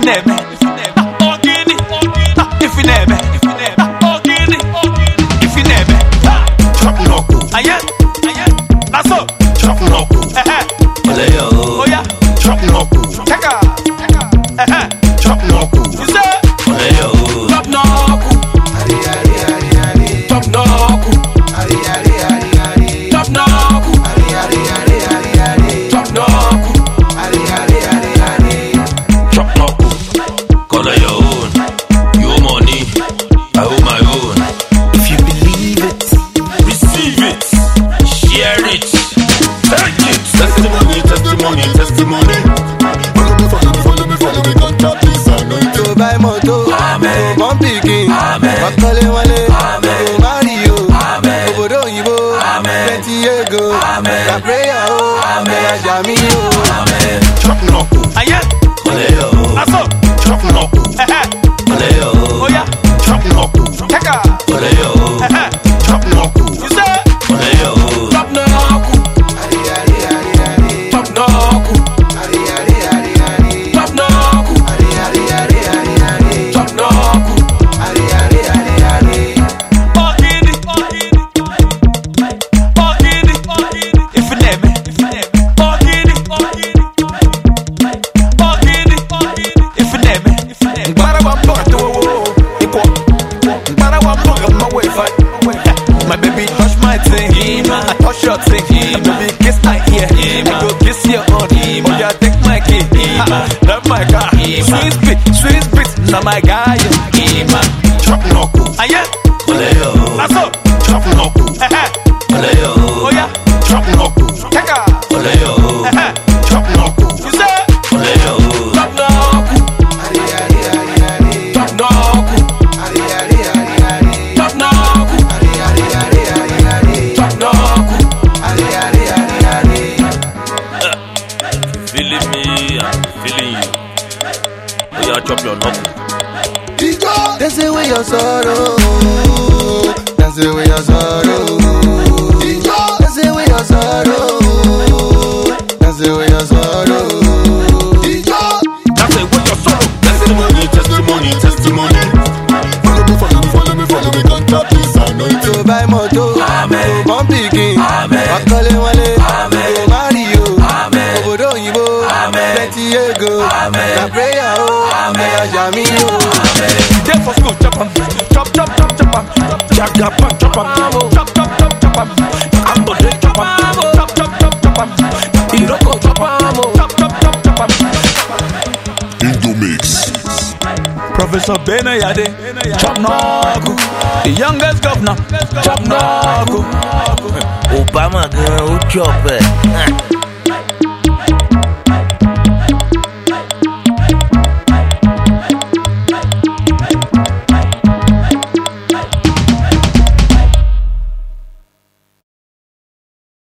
name, Ogini, if you name, Ogini, if you name, Chop Noko, aye, that's all. Chop Noko, oh yeah, Chop Noko, check out, Chop Noko, you say, Chop Noko, Chop Noko, Chop Noko, Chop Noko, Chop Noko, color your own, your money, I own my own. If you believe it, receive it, share it, take it. Testimony, testimony, testimony. Follow me, God chop this anointing. To buy moto, Amen. to bump picking, Makole wale, to Mario, Obodo Yibo, plenty ego, la prayer la jami Chop Noko, aye, that's all. Chop Noko, oh yeah, Chop Noko, check out, Chop Noko, you say, Chop Noko, Chop Noko, Chop Noko, Chop Noko. Ogini, if you name, Ogini, if you name, my baby touch my thing, I touch your thing, baby kiss my ear, I go kiss your own, oh yeah take my key, love my car, sweet spit, now my guy, Chop Noko, aye, that's all, Chop Noko, oh yeah, Chop Noko, check out, Chop Noko, you say, Chop Noko, Chop Noko, Chop Noko, Chop Noko. feeling me, I'm feeling you. Oh yeah, chop your Noko. Dance away your sorrow, dance away your sorrow, dance away your sorrow, dance away your sorrow. That's it, with your sorrow. Testimony, testimony, testimony. Follow me, God chop this anointing. To buy moto, to bump picking, Makole wale, to Mario, Obodo Yibo, plenty ego, la prayer la jami day for school, chop 'em, chop 'em, Jagaban, chop 'em, chop 'em, Ambode, chop 'em, chop 'em, Iroko, chop 'em, chop 'em. Indomix. Professor Benayade, chop Noko, the youngest governor, chop Noko. Obama gan o chop